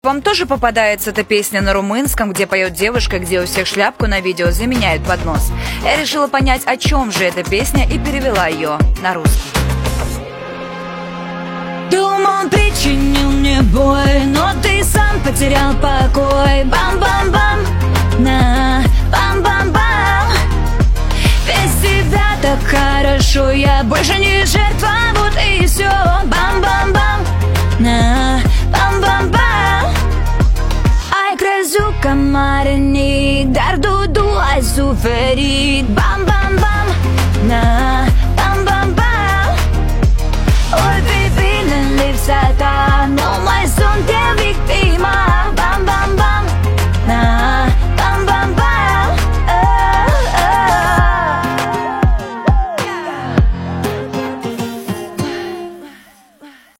Вам тоже попадается эта песня на румынском, где поет девушка, где у всех шляпку на видео заменяют под нос? Я решила понять, о чем же эта песня, и перевела ее на русский. Думал, он причинил мне боль, но ты сам потерял покой. Бам-бам-бам, на бам-бам-бам. Без тебя так хорошо, я больше не жертва, вот и все. Bam-bam-bam, na bam-bam-bam. Ai crezut că m-are nic, dar tu ai suferit. Bam-bam-bam, na bam-bam-bam. Ori fi bine în lipsa ta,